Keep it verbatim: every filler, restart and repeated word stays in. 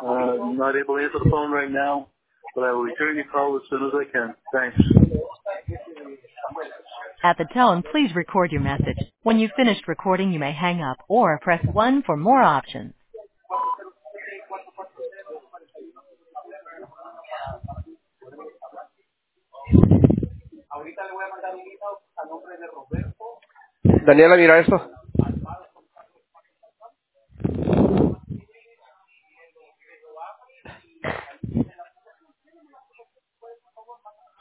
Uh, I'm not able to answer the phone right now, but I will return your call as soon as I can. Thanks. At the tone, please record your message. When you've finished recording, you may hang up or press one for more options. Daniela, mira esto.